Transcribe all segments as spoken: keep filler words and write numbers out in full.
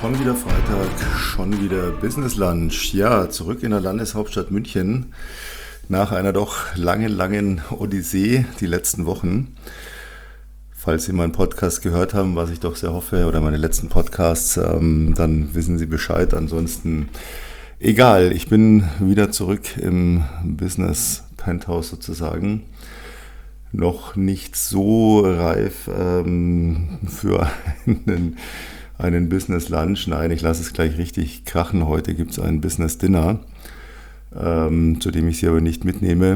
Schon wieder Freitag, schon wieder Business Lunch. Ja, zurück in der Landeshauptstadt München nach einer doch langen, langen Odyssee die letzten Wochen. Falls Sie meinen Podcast gehört haben, was ich doch sehr hoffe, oder meine letzten Podcasts, ähm, dann wissen Sie Bescheid. Ansonsten egal, ich bin wieder zurück im Business Penthouse sozusagen. Noch nicht so reif ähm, für einen einen Business Lunch. Nein, ich lasse es gleich richtig krachen. Heute gibt es ein Business Dinner, ähm, zu dem ich Sie aber nicht mitnehme.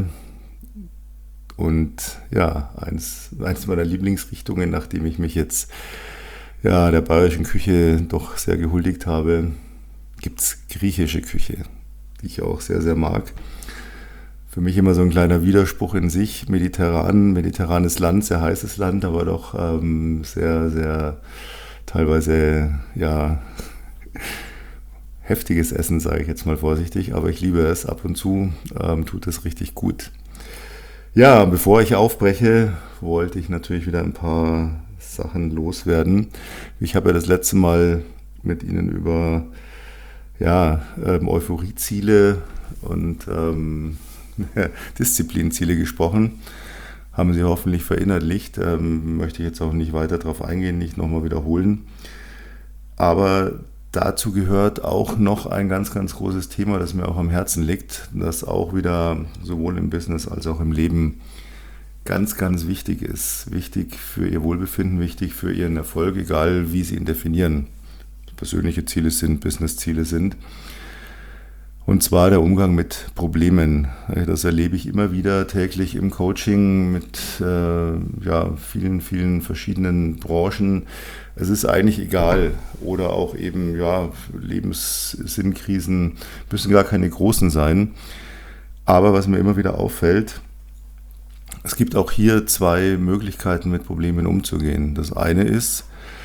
Und ja, eins, eins meiner Lieblingsrichtungen, nachdem ich mich jetzt ja, der bayerischen Küche doch sehr gehuldigt habe, gibt es griechische Küche, die ich auch sehr, sehr mag. Für mich immer so ein kleiner Widerspruch in sich. Mediterran, mediterranes Land, sehr heißes Land, aber doch ähm, sehr, sehr teilweise, ja, heftiges Essen, sage ich jetzt mal vorsichtig, aber ich liebe es. Ab und zu ähm, tut es richtig gut. Ja, bevor ich aufbreche, wollte ich natürlich wieder ein paar Sachen loswerden. Ich habe ja das letzte Mal mit Ihnen über ja, ähm, Euphorieziele und ähm, Disziplinziele gesprochen. Haben Sie hoffentlich verinnerlicht, ähm, möchte ich jetzt auch nicht weiter darauf eingehen, nicht nochmal wiederholen. Aber dazu gehört auch noch ein ganz, ganz großes Thema, das mir auch am Herzen liegt, das auch wieder sowohl im Business als auch im Leben ganz, ganz wichtig ist. Wichtig für Ihr Wohlbefinden, wichtig für Ihren Erfolg, egal wie Sie ihn definieren. Persönliche Ziele sind, Businessziele sind. Und zwar der Umgang mit Problemen. Das erlebe ich immer wieder täglich im Coaching mit äh, ja, vielen, vielen verschiedenen Branchen. Es ist eigentlich egal. Oder auch eben ja, Lebenssinnkrisen müssen gar keine großen sein. Aber was mir immer wieder auffällt, es gibt auch hier zwei Möglichkeiten, mit Problemen umzugehen. Das eine ist,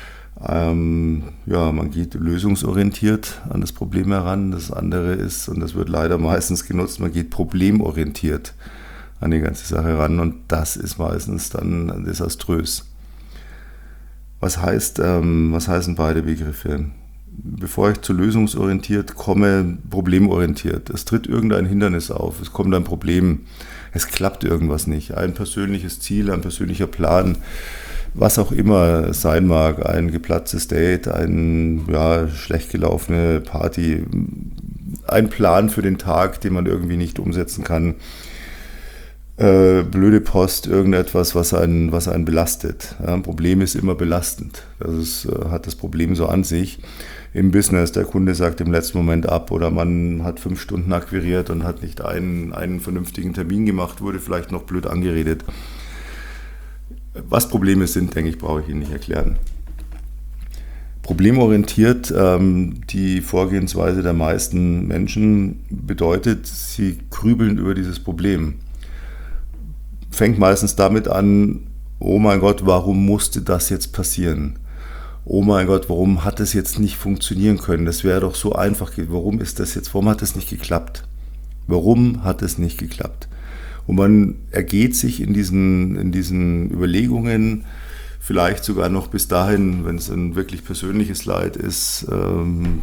Ähm, ja, man geht lösungsorientiert an das Problem heran. Das andere ist, und das wird leider meistens genutzt, man geht problemorientiert an die ganze Sache heran und das ist meistens dann desaströs. Was heißt, ähm, was heißen beide Begriffe? Bevor ich zu lösungsorientiert komme, problemorientiert. Es tritt irgendein Hindernis auf, es kommt ein Problem, es klappt irgendwas nicht. Ein persönliches Ziel, ein persönlicher Plan, was auch immer es sein mag, ein geplatztes Date, eine ja, schlecht gelaufene Party, ein Plan für den Tag, den man irgendwie nicht umsetzen kann, äh, blöde Post, irgendetwas, was einen, was einen belastet. Ja, ein Problem ist immer belastend. Das ist, äh, hat das Problem so an sich. Im Business, der Kunde sagt im letzten Moment ab oder man hat fünf Stunden akquiriert und hat nicht einen, einen vernünftigen Termin gemacht, wurde vielleicht noch blöd angeredet. Was Probleme sind, denke ich, brauche ich Ihnen nicht erklären. Problemorientiert, ähm, die Vorgehensweise der meisten Menschen bedeutet, sie grübeln über dieses Problem. Fängt meistens damit an, oh mein Gott, warum musste das jetzt passieren? Oh mein Gott, warum hat es jetzt nicht funktionieren können? Das wäre doch so einfach. Warum ist das jetzt, warum hat es nicht geklappt? Warum hat es nicht geklappt? Und man ergeht sich in diesen, in diesen Überlegungen vielleicht sogar noch bis dahin, wenn es ein wirklich persönliches Leid ist, ähm,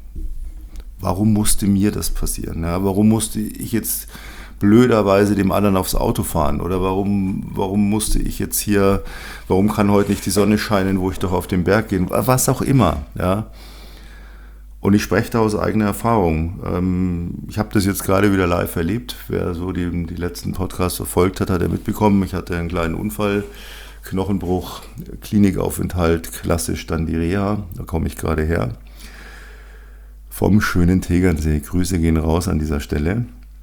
warum musste mir das passieren? Ja, warum musste ich jetzt blöderweise dem anderen aufs Auto fahren? Oder warum, warum musste ich jetzt hier, warum kann heute nicht die Sonne scheinen, wo ich doch auf den Berg gehen? Was auch immer, ja. Und ich spreche da aus eigener Erfahrung. Ich habe das jetzt gerade wieder live erlebt. Wer so die, die letzten Podcasts verfolgt hat, hat er mitbekommen. Ich hatte einen kleinen Unfall, Knochenbruch, Klinikaufenthalt, klassisch dann die Reha. Da komme ich gerade her. Vom schönen Tegernsee. Grüße gehen raus an dieser Stelle.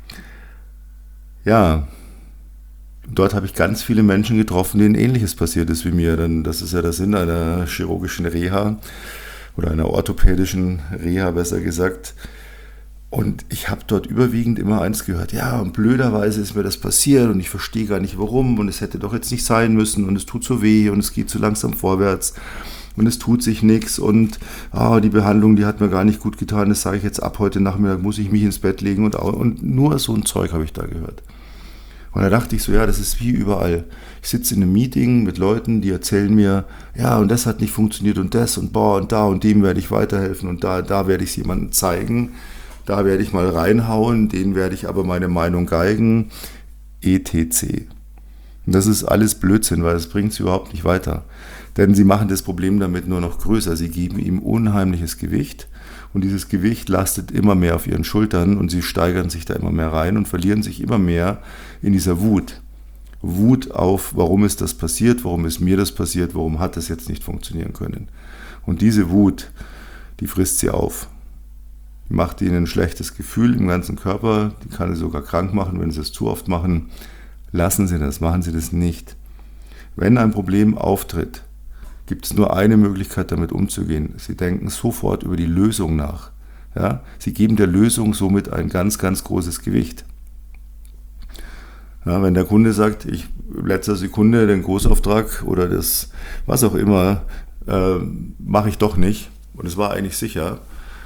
Ja, dort habe ich ganz viele Menschen getroffen, denen Ähnliches passiert ist wie mir. Denn das ist ja der Sinn einer chirurgischen Reha. Oder einer orthopädischen Reha, besser gesagt. Und ich habe dort überwiegend immer eins gehört, ja, und blöderweise ist mir das passiert und ich verstehe gar nicht warum und es hätte doch jetzt nicht sein müssen und es tut so weh und es geht so langsam vorwärts und es tut sich nichts und ah, die Behandlung, die hat mir gar nicht gut getan, das sage ich jetzt ab, heute Nachmittag muss ich mich ins Bett legen und, und nur so ein Zeug habe ich da gehört. Und da dachte ich so, ja, das ist wie überall. Ich sitze in einem Meeting mit Leuten, die erzählen mir, ja, und das hat nicht funktioniert und das und boah, und da und dem werde ich weiterhelfen und da, da werde ich es jemandem zeigen, da werde ich mal reinhauen, denen werde ich aber meine Meinung geigen, et cetera. Und das ist alles Blödsinn, weil das bringt sie überhaupt nicht weiter. Denn sie machen das Problem damit nur noch größer. Sie geben ihm unheimliches Gewicht und dieses Gewicht lastet immer mehr auf ihren Schultern und sie steigern sich da immer mehr rein und verlieren sich immer mehr in dieser Wut. Wut auf, warum ist das passiert, warum ist mir das passiert, warum hat das jetzt nicht funktionieren können. Und diese Wut, die frisst sie auf. Die macht ihnen ein schlechtes Gefühl im ganzen Körper, die kann sie sogar krank machen, wenn sie es zu oft machen. Lassen Sie das, machen Sie das nicht. Wenn ein Problem auftritt, gibt es nur eine Möglichkeit, damit umzugehen. Sie denken sofort über die Lösung nach. Ja? Sie geben der Lösung somit ein ganz, ganz großes Gewicht. Ja, wenn der Kunde sagt, ich in letzter Sekunde den Großauftrag oder das, was auch immer, äh, mache ich doch nicht und es war eigentlich sicher,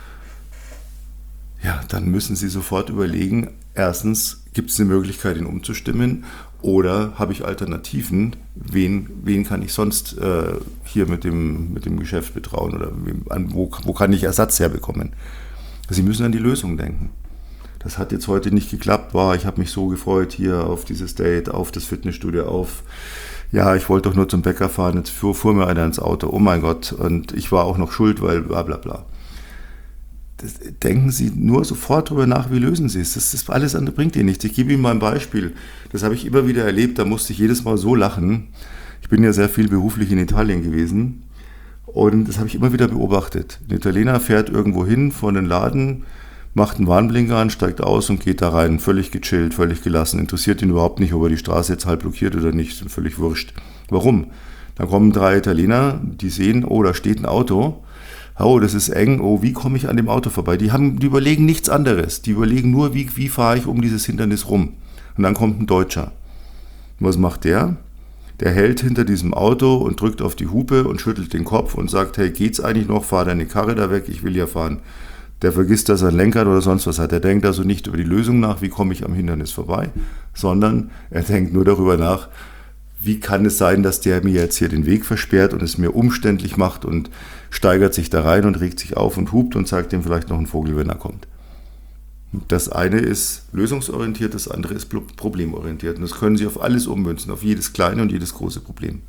ja, dann müssen Sie sofort überlegen, erstens, gibt es eine Möglichkeit, ihn umzustimmen oder habe ich Alternativen, wen, wen kann ich sonst äh, hier mit dem, mit dem Geschäft betrauen oder an, wo, wo kann ich Ersatz herbekommen? Sie müssen an die Lösung denken. Das hat jetzt heute nicht geklappt, war, ich habe mich so gefreut hier auf dieses Date, auf das Fitnessstudio, auf, ja, ich wollte doch nur zum Bäcker fahren, jetzt fuhr, fuhr mir einer ins Auto, oh mein Gott, und ich war auch noch schuld, weil bla bla bla. Das, denken Sie nur sofort darüber nach, wie lösen Sie es. Das, das alles andere bringt Ihnen nichts. Ich gebe Ihnen mal ein Beispiel, das habe ich immer wieder erlebt, da musste ich jedes Mal so lachen. Ich bin ja sehr viel beruflich in Italien gewesen und das habe ich immer wieder beobachtet. Ein Italiener fährt irgendwo hin vor den Laden, macht einen Warnblinker an, steigt aus und geht da rein, völlig gechillt, völlig gelassen. Interessiert ihn überhaupt nicht, ob er die Straße jetzt halb blockiert oder nicht, völlig wurscht. Warum? Dann kommen drei Italiener, die sehen, oh, da steht ein Auto, oh, das ist eng, oh, wie komme ich an dem Auto vorbei? Die, haben, die überlegen nichts anderes, die überlegen nur, wie, wie fahre ich um dieses Hindernis rum. Und dann kommt ein Deutscher. Und was macht der? Der hält hinter diesem Auto und drückt auf die Hupe und schüttelt den Kopf und sagt, hey, geht's eigentlich noch, fahr deine Karre da weg, ich will ja fahren. Der vergisst, dass er ein Lenkrad oder sonst was hat. Er denkt also nicht über die Lösung nach, wie komme ich am Hindernis vorbei, sondern er denkt nur darüber nach, wie kann es sein, dass der mir jetzt hier den Weg versperrt und es mir umständlich macht und steigert sich da rein und regt sich auf und hupt und zeigt ihm vielleicht noch einen Vogel, wenn er kommt. Das eine ist lösungsorientiert, das andere ist problemorientiert. Und das können Sie auf alles ummünzen, auf jedes kleine und jedes große Problem.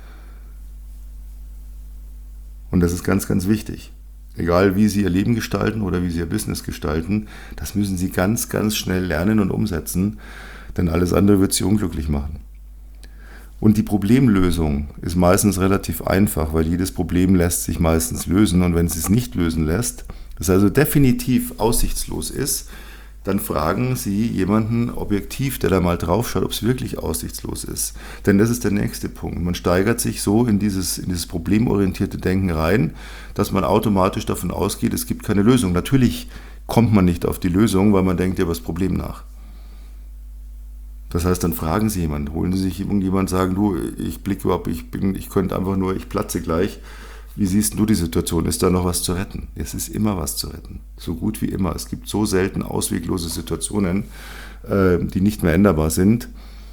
Und das ist ganz, ganz wichtig. Egal wie Sie Ihr Leben gestalten oder wie Sie Ihr Business gestalten, das müssen Sie ganz, ganz schnell lernen und umsetzen, denn alles andere wird Sie unglücklich machen. Und die Problemlösung ist meistens relativ einfach, weil jedes Problem lässt sich meistens lösen und wenn es es nicht lösen lässt, das also definitiv aussichtslos ist, dann fragen Sie jemanden objektiv, der da mal drauf schaut, ob es wirklich aussichtslos ist. Denn das ist der nächste Punkt. Man steigert sich so in dieses, in dieses problemorientierte Denken rein, dass man automatisch davon ausgeht, es gibt keine Lösung. Natürlich kommt man nicht auf die Lösung, weil man denkt ja über das Problem nach. Das heißt, dann fragen Sie jemanden, holen Sie sich irgendjemanden, sagen, du, ich blicke überhaupt, ich bin, ich könnte einfach nur, ich platze gleich. Wie siehst du die Situation? Ist da noch was zu retten? Es ist immer was zu retten. So gut wie immer. Es gibt so selten ausweglose Situationen, äh, die nicht mehr änderbar sind.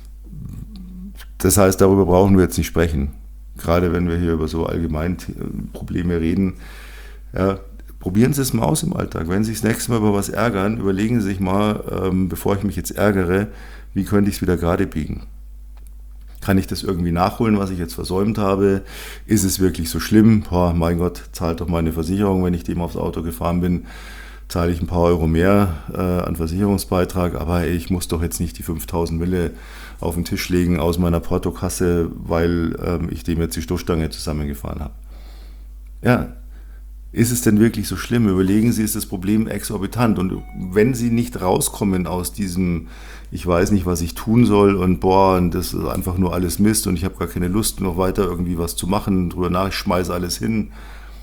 Das heißt, darüber brauchen wir jetzt nicht sprechen. Gerade wenn wir hier über so allgemein Probleme reden. Ja, probieren Sie es mal aus im Alltag. Wenn Sie sich das nächste Mal über was ärgern, überlegen Sie sich mal, ähm, bevor ich mich jetzt ärgere, wie könnte ich es wieder gerade biegen? Kann ich das irgendwie nachholen, was ich jetzt versäumt habe? Ist es wirklich so schlimm? Boah, mein Gott, zahlt doch meine Versicherung, wenn ich dem aufs Auto gefahren bin, zahle ich ein paar Euro mehr äh, an Versicherungsbeitrag, aber ey, ich muss doch jetzt nicht die fünftausend Mille auf den Tisch legen aus meiner Portokasse, weil ähm, ich dem jetzt die Stoßstange zusammengefahren habe. Ja, ist es denn wirklich so schlimm? Überlegen Sie, ist das Problem exorbitant? Und wenn Sie nicht rauskommen aus diesem, ich weiß nicht, was ich tun soll und boah, und das ist einfach nur alles Mist und ich habe gar keine Lust, noch weiter irgendwie was zu machen, drüber nach, ich schmeiße alles hin,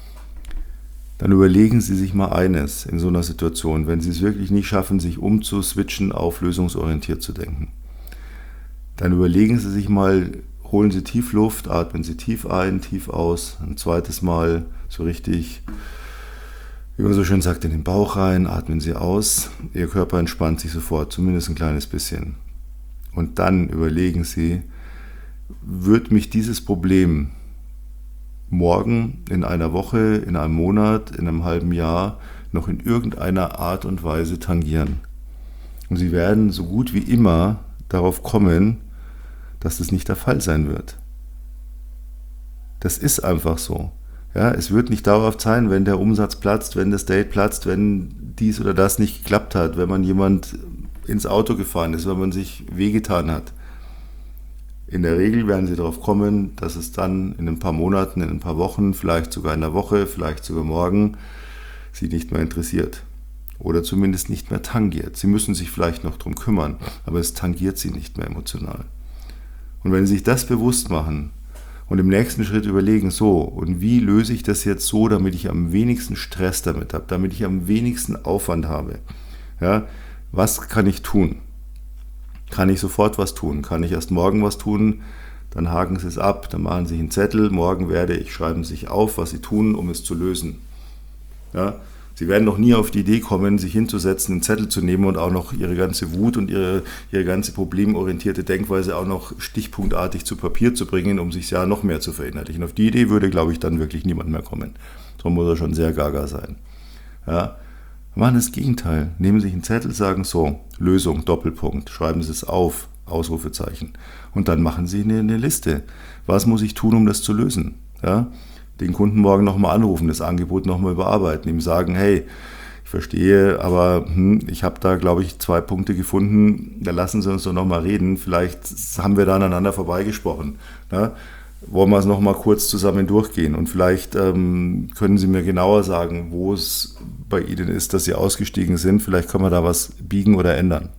dann überlegen Sie sich mal eines in so einer Situation, wenn Sie es wirklich nicht schaffen, sich umzuswitchen, auf lösungsorientiert zu denken. Dann überlegen Sie sich mal, holen Sie tief Luft, atmen Sie tief ein, tief aus, ein zweites Mal so richtig, wie man so schön sagt, in den Bauch rein, atmen Sie aus, Ihr Körper entspannt sich sofort, zumindest ein kleines bisschen. Und dann überlegen Sie, wird mich dieses Problem morgen, in einer Woche, in einem Monat, in einem halben Jahr noch in irgendeiner Art und Weise tangieren? Und Sie werden so gut wie immer darauf kommen, dass das nicht der Fall sein wird. Das ist einfach so. Ja, es wird nicht dauerhaft sein, wenn der Umsatz platzt, wenn das Date platzt, wenn dies oder das nicht geklappt hat, wenn man jemand ins Auto gefahren ist, wenn man sich wehgetan hat. In der Regel werden Sie darauf kommen, dass es dann in ein paar Monaten, in ein paar Wochen, vielleicht sogar in einer Woche, vielleicht sogar morgen Sie nicht mehr interessiert. Oder zumindest nicht mehr tangiert. Sie müssen sich vielleicht noch darum kümmern, aber es tangiert Sie nicht mehr emotional. Und wenn Sie sich das bewusst machen und im nächsten Schritt überlegen, so, und wie löse ich das jetzt so, damit ich am wenigsten Stress damit habe, damit ich am wenigsten Aufwand habe, ja, was kann ich tun? Kann ich sofort was tun? Kann ich erst morgen was tun? Dann haken Sie es ab, dann machen Sie sich einen Zettel, morgen werde ich, schreiben Sie sich auf, was Sie tun, um es zu lösen. Ja? Sie werden noch nie auf die Idee kommen, sich hinzusetzen, einen Zettel zu nehmen und auch noch Ihre ganze Wut und Ihre, Ihre ganze problemorientierte Denkweise auch noch stichpunktartig zu Papier zu bringen, um sich ja noch mehr zu verinnerlichen. Auf die Idee würde, glaube ich, dann wirklich niemand mehr kommen. So muss er schon sehr gaga sein. Ja? Machen das Gegenteil. Nehmen Sie sich einen Zettel, sagen so, Lösung, Doppelpunkt, schreiben Sie es auf, Ausrufezeichen. Und dann machen Sie eine, eine Liste. Was muss ich tun, um das zu lösen? Ja? Den Kunden morgen nochmal anrufen, das Angebot nochmal überarbeiten, ihm sagen, hey, ich verstehe, aber hm, ich habe da, glaube ich, zwei Punkte gefunden, da lassen Sie uns doch nochmal reden, vielleicht haben wir da aneinander vorbeigesprochen. Ja? Wollen wir es nochmal kurz zusammen durchgehen und vielleicht ähm, können Sie mir genauer sagen, wo es bei Ihnen ist, dass Sie ausgestiegen sind, vielleicht können wir da was biegen oder ändern.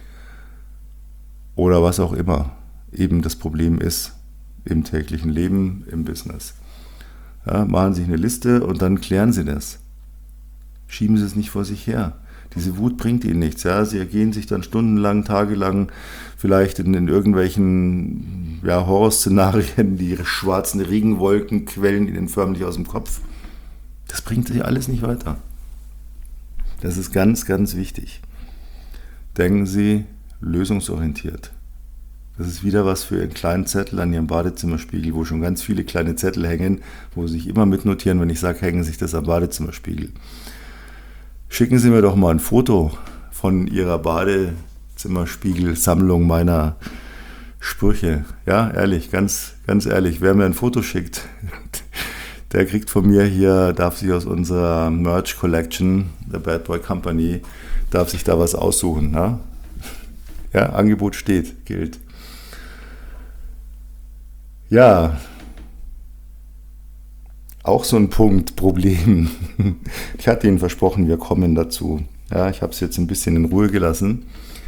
Oder was auch immer eben das Problem ist im täglichen Leben, im Business. Ja, machen Sie sich eine Liste und dann klären Sie das. Schieben Sie es nicht vor sich her. Diese Wut bringt Ihnen nichts. Ja? Sie ergehen sich dann stundenlang, tagelang, vielleicht in, in irgendwelchen ja, Horrorszenarien, die schwarzen Regenwolken quellen Ihnen förmlich aus dem Kopf. Das bringt Sie alles nicht weiter. Das ist ganz, ganz wichtig. Denken Sie lösungsorientiert. Das ist wieder was für einen kleinen Zettel an Ihrem Badezimmerspiegel, wo schon ganz viele kleine Zettel hängen, wo Sie sich immer mitnotieren, wenn ich sage, hängen Sie sich das am Badezimmerspiegel. Schicken Sie mir doch mal ein Foto von Ihrer Badezimmerspiegel-Sammlung meiner Sprüche. Ja, ehrlich, ganz, ganz ehrlich, wer mir ein Foto schickt, der kriegt von mir hier, darf sich aus unserer Merch Collection, der Bad Boy Company, darf sich da was aussuchen. Ja, ja, Angebot steht, gilt. Ja, auch so ein Punkt, Problem. Ich hatte Ihnen versprochen, wir kommen dazu. Ja, ich habe es jetzt ein bisschen in Ruhe gelassen.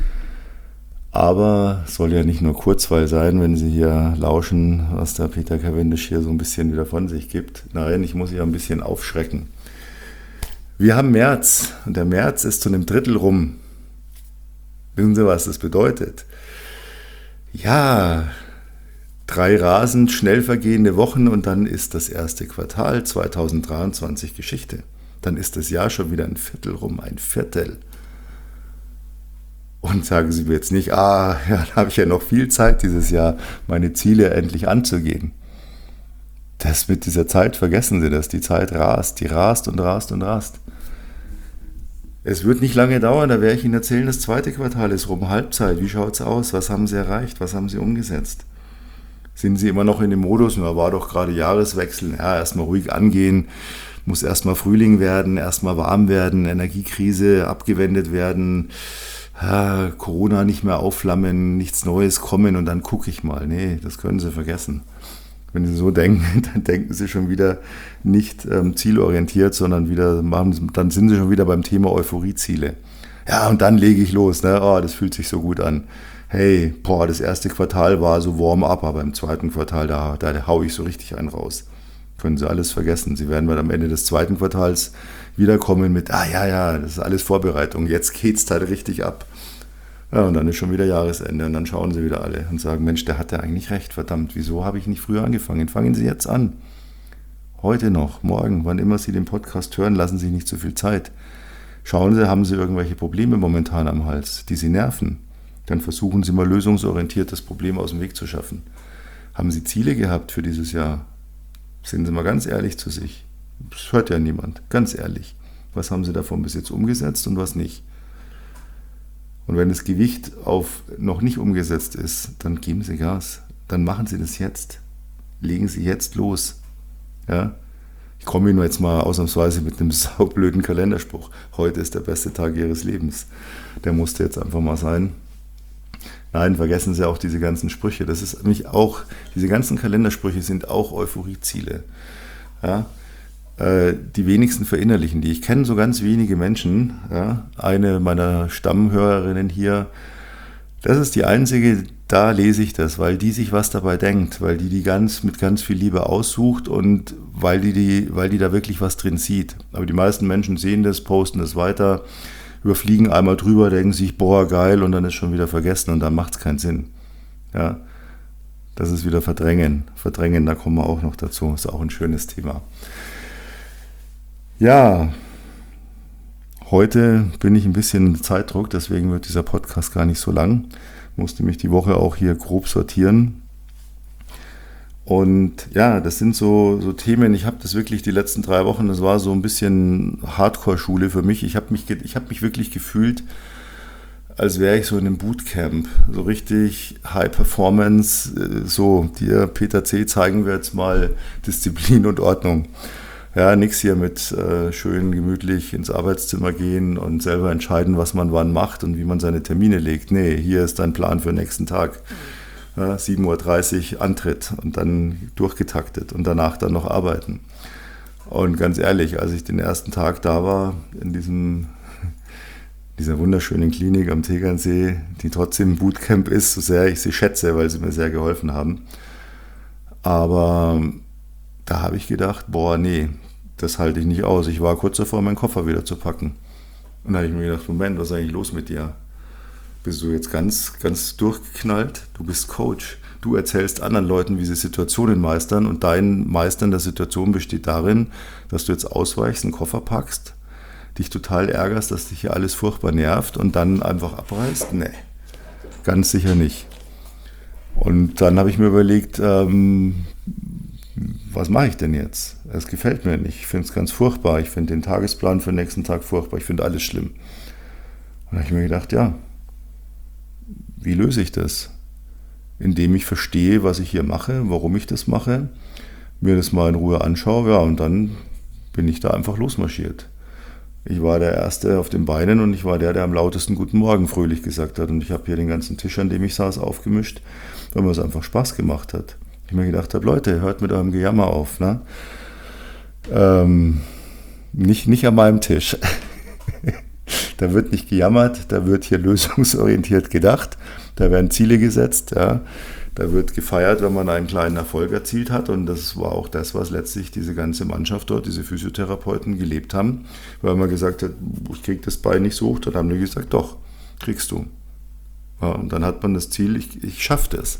Aber es soll ja nicht nur Kurzweil sein, wenn Sie hier lauschen, was der Peter Cavendish hier so ein bisschen wieder von sich gibt. Nein, ich muss Sie ja ein bisschen aufschrecken. Wir haben März und der März ist zu einem Drittel rum. Wissen Sie, was das bedeutet? Ja, drei rasend schnell vergehende Wochen und dann ist das erste Quartal zweitausenddreiundzwanzig Geschichte. Dann ist das Jahr schon wieder ein Viertel rum, ein Viertel. Und sagen Sie mir jetzt nicht, ah, ja, dann habe ich ja noch viel Zeit dieses Jahr, meine Ziele endlich anzugehen. Das mit dieser Zeit, vergessen Sie das, die Zeit rast, die rast und rast und rast. Es wird nicht lange dauern, da werde ich Ihnen erzählen, das zweite Quartal ist rum, Halbzeit, wie schaut es aus, was haben Sie erreicht, was haben Sie umgesetzt? Sind Sie immer noch in dem Modus, na, war doch gerade Jahreswechsel, ja, erstmal ruhig angehen, muss erstmal Frühling werden, erstmal warm werden, Energiekrise abgewendet werden, ja, Corona nicht mehr aufflammen, nichts Neues kommen und dann gucke ich mal. Nee, das können Sie vergessen. Wenn Sie so denken, dann denken Sie schon wieder nicht ähm, zielorientiert, sondern wieder machen, dann sind Sie schon wieder beim Thema Euphorieziele. Ja, und dann lege ich los, ne? Oh, das fühlt sich so gut an. Hey, boah, das erste Quartal war so warm-up, aber im zweiten Quartal, da, da haue ich so richtig einen raus. Können Sie alles vergessen. Sie werden mal am Ende des zweiten Quartals wiederkommen mit, ah ja, ja, das ist alles Vorbereitung, jetzt geht's halt richtig ab. Ja, und dann ist schon wieder Jahresende und dann schauen Sie wieder alle und sagen, Mensch, der hatte eigentlich recht, verdammt, wieso habe ich nicht früher angefangen? Fangen Sie jetzt an. Heute noch, morgen, wann immer Sie den Podcast hören, lassen Sie nicht zu viel Zeit. Schauen Sie, haben Sie irgendwelche Probleme momentan am Hals, die Sie nerven? Dann versuchen Sie mal lösungsorientiert das Problem aus dem Weg zu schaffen. Haben Sie Ziele gehabt für dieses Jahr? Sind Sie mal ganz ehrlich zu sich. Das hört ja niemand, ganz ehrlich. Was haben Sie davon bis jetzt umgesetzt und was nicht? Und wenn das Gewicht auf noch nicht umgesetzt ist, dann geben Sie Gas. Dann machen Sie das jetzt. Legen Sie jetzt los. Ja? Ich komme Ihnen jetzt mal ausnahmsweise mit einem saublöden Kalenderspruch. Heute ist der beste Tag Ihres Lebens. Der musste jetzt einfach mal sein. Nein, vergessen Sie auch diese ganzen Sprüche. Das ist nämlich auch, diese ganzen Kalendersprüche sind auch Euphorieziele. Ja? Äh, die wenigsten verinnerlichen die. Ich kenne so ganz wenige Menschen. Ja? Eine meiner Stammhörerinnen hier, das ist die einzige, da lese ich das, weil die sich was dabei denkt, weil die die ganz mit ganz viel Liebe aussucht und weil die, die, weil die da wirklich was drin sieht. Aber die meisten Menschen sehen das, posten das weiter, überfliegen einmal drüber, denken sich, boah, geil, und dann ist schon wieder vergessen und dann macht es keinen Sinn. Ja, das ist wieder Verdrängen. Verdrängen, da kommen wir auch noch dazu, ist auch ein schönes Thema. Ja, heute bin ich ein bisschen in Zeitdruck, deswegen wird dieser Podcast gar nicht so lang. Musste mich die Woche auch hier grob sortieren. Und ja, das sind so, so Themen, ich habe das wirklich die letzten drei Wochen, das war so ein bisschen Hardcore-Schule für mich. Ich habe mich, ich hab mich wirklich gefühlt, als wäre ich so in einem Bootcamp. So richtig High Performance, so, dir Peter C. zeigen wir jetzt mal Disziplin und Ordnung. Ja, nix hier mit äh, schön gemütlich ins Arbeitszimmer gehen und selber entscheiden, was man wann macht und wie man seine Termine legt. Nee, hier ist dein Plan für den nächsten Tag. Ja, sieben Uhr dreißig Antritt und dann durchgetaktet und danach dann noch arbeiten. Und ganz ehrlich, als ich den ersten Tag da war, in diesem, dieser wunderschönen Klinik am Tegernsee, die trotzdem ein Bootcamp ist, so sehr ich sie schätze, weil sie mir sehr geholfen haben. Aber da habe ich gedacht, boah, nee, das halte ich nicht aus. Ich war kurz davor, meinen Koffer wieder zu packen. Und da habe ich mir gedacht, Moment, was ist eigentlich los mit dir? Bist du jetzt ganz, ganz durchgeknallt? Du bist Coach. Du erzählst anderen Leuten, wie sie Situationen meistern und dein Meistern der Situation besteht darin, dass du jetzt ausweichst, einen Koffer packst, dich total ärgerst, dass dich hier alles furchtbar nervt und dann einfach abreißt? Nee, ganz sicher nicht. Und dann habe ich mir überlegt, ähm, was mache ich denn jetzt? Es gefällt mir nicht. Ich finde es ganz furchtbar. Ich finde den Tagesplan für den nächsten Tag furchtbar. Ich finde alles schlimm. Und da habe ich mir gedacht, ja, wie löse ich das? Indem ich verstehe, was ich hier mache, warum ich das mache, mir das mal in Ruhe anschaue, ja, und dann bin ich da einfach losmarschiert. Ich war der Erste auf den Beinen und ich war der, der am lautesten Guten Morgen fröhlich gesagt hat. Und ich habe hier den ganzen Tisch, an dem ich saß, aufgemischt, weil mir es einfach Spaß gemacht hat. Ich mir gedacht habe, Leute, hört mit eurem Gejammer auf. Ne? Ähm, nicht, nicht an meinem Tisch. Da wird nicht gejammert, da wird hier lösungsorientiert gedacht, da werden Ziele gesetzt, ja. Da wird gefeiert, wenn man einen kleinen Erfolg erzielt hat, und das war auch das, was letztlich diese ganze Mannschaft dort, diese Physiotherapeuten gelebt haben, weil man gesagt hat, ich kriege das Bein nicht so hoch, dann haben die gesagt, doch, kriegst du. Ja, und dann hat man das Ziel, ich, ich schaffe das.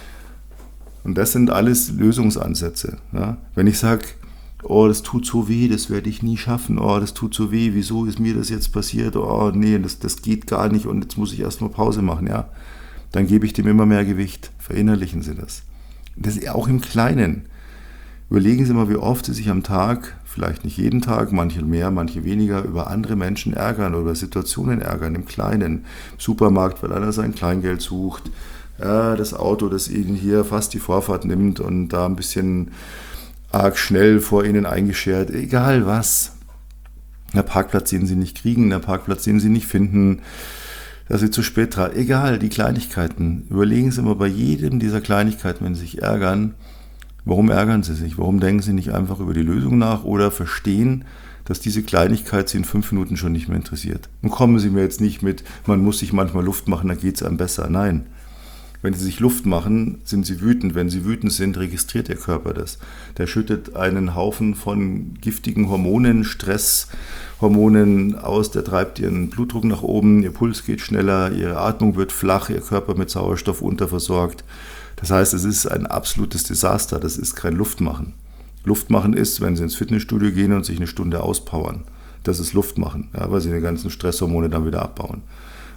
Und das sind alles Lösungsansätze. Ja. Wenn ich sage, oh, das tut so weh, das werde ich nie schaffen, oh, das tut so weh, wieso ist mir das jetzt passiert, oh, nee, das, das geht gar nicht und jetzt muss ich erstmal Pause machen, ja, dann gebe ich dem immer mehr Gewicht, verinnerlichen Sie das. Das ist auch im Kleinen. Überlegen Sie mal, wie oft Sie sich am Tag, vielleicht nicht jeden Tag, manche mehr, manche weniger, über andere Menschen ärgern oder Situationen ärgern, im Kleinen, im Supermarkt, weil einer sein Kleingeld sucht, ja, das Auto, das Ihnen hier fast die Vorfahrt nimmt und da ein bisschen arg schnell vor Ihnen eingeschert, egal was. Der Parkplatz, den Sie nicht kriegen, der Parkplatz, den Sie nicht finden, dass Sie zu spät dran, egal, die Kleinigkeiten. Überlegen Sie mal bei jedem dieser Kleinigkeiten, wenn Sie sich ärgern, warum ärgern Sie sich? Warum denken Sie nicht einfach über die Lösung nach oder verstehen, dass diese Kleinigkeit Sie in fünf Minuten schon nicht mehr interessiert? Und kommen Sie mir jetzt nicht mit, man muss sich manchmal Luft machen, dann geht es einem besser. Nein. Wenn Sie sich Luft machen, sind Sie wütend. Wenn Sie wütend sind, registriert Ihr Körper das. Der schüttet einen Haufen von giftigen Hormonen, Stresshormonen aus, der treibt Ihren Blutdruck nach oben, Ihr Puls geht schneller, Ihre Atmung wird flach, Ihr Körper mit Sauerstoff unterversorgt. Das heißt, es ist ein absolutes Desaster, das ist kein Luftmachen. Luftmachen ist, wenn Sie ins Fitnessstudio gehen und sich eine Stunde auspowern. Das ist Luftmachen, ja, weil Sie die ganzen Stresshormone dann wieder abbauen.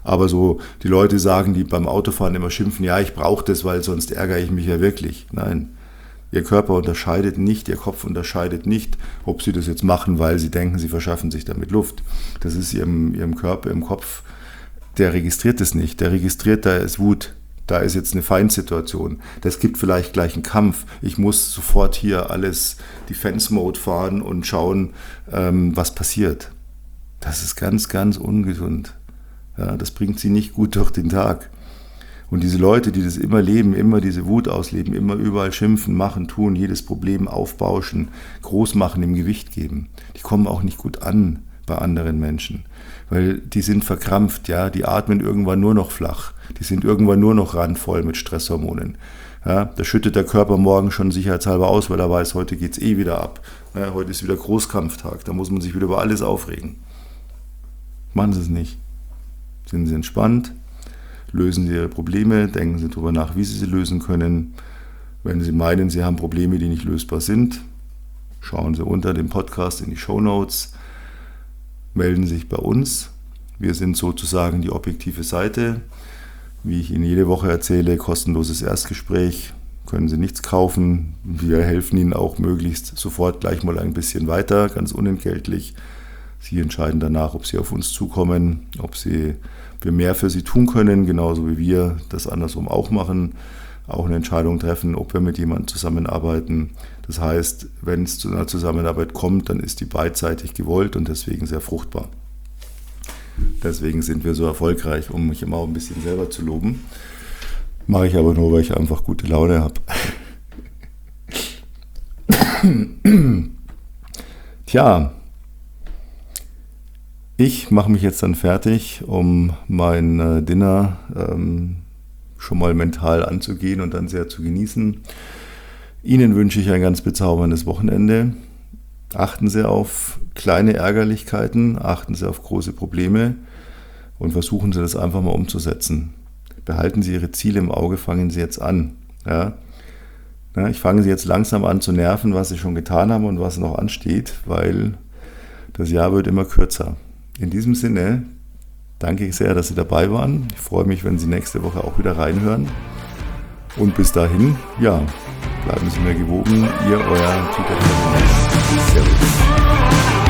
Aber so die Leute sagen, die beim Autofahren immer schimpfen, ja, ich brauche das, weil sonst ärgere ich mich ja wirklich. Nein, Ihr Körper unterscheidet nicht, Ihr Kopf unterscheidet nicht, ob Sie das jetzt machen, weil Sie denken, Sie verschaffen sich damit Luft. Das ist Ihrem, Ihrem Körper, im Kopf, der registriert es nicht. Der registriert, da ist Wut, da ist jetzt eine Feindsituation. Das gibt vielleicht gleich einen Kampf. Ich muss sofort hier alles Defense-Mode fahren und schauen, ähm, was passiert. Das ist ganz, ganz ungesund. Ja, das bringt Sie nicht gut durch den Tag. Und diese Leute, die das immer leben, immer diese Wut ausleben, immer überall schimpfen, machen, tun, jedes Problem aufbauschen, groß machen, im Gewicht geben, die kommen auch nicht gut an bei anderen Menschen. Weil die sind verkrampft, ja, die atmen irgendwann nur noch flach, die sind irgendwann nur noch randvoll mit Stresshormonen. Ja, da schüttet der Körper morgen schon sicherheitshalber aus, weil er weiß, heute geht's eh wieder ab. Ja, heute ist wieder Großkampftag, da muss man sich wieder über alles aufregen. Machen Sie es nicht. Sind Sie entspannt, lösen Sie Ihre Probleme, denken Sie darüber nach, wie Sie sie lösen können. Wenn Sie meinen, Sie haben Probleme, die nicht lösbar sind, schauen Sie unter dem Podcast in die Shownotes, melden Sie sich bei uns. Wir sind sozusagen die objektive Seite. Wie ich Ihnen jede Woche erzähle, kostenloses Erstgespräch, können Sie nichts kaufen. Wir helfen Ihnen auch möglichst sofort gleich mal ein bisschen weiter, ganz unentgeltlich. Sie entscheiden danach, ob Sie auf uns zukommen, ob Sie, wir mehr für Sie tun können, genauso wie wir das andersrum auch machen, auch eine Entscheidung treffen, ob wir mit jemandem zusammenarbeiten. Das heißt, wenn es zu einer Zusammenarbeit kommt, dann ist die beidseitig gewollt und deswegen sehr fruchtbar. Deswegen sind wir so erfolgreich, um mich immer auch ein bisschen selber zu loben. Mache ich aber nur, weil ich einfach gute Laune habe. Tja, ich mache mich jetzt dann fertig, um mein äh, Dinner ähm, schon mal mental anzugehen und dann sehr zu genießen. Ihnen wünsche ich ein ganz bezauberndes Wochenende. Achten Sie auf kleine Ärgerlichkeiten, achten Sie auf große Probleme und versuchen Sie das einfach mal umzusetzen. Behalten Sie Ihre Ziele im Auge, fangen Sie jetzt an. Ja? Ja, ich fange Sie jetzt langsam an zu nerven, was Sie schon getan haben und was noch ansteht, weil das Jahr wird immer kürzer. In diesem Sinne danke ich sehr, dass Sie dabei waren. Ich freue mich, wenn Sie nächste Woche auch wieder reinhören. Und bis dahin, ja, bleiben Sie mir gewogen. Ihr, euer Peter. Servus.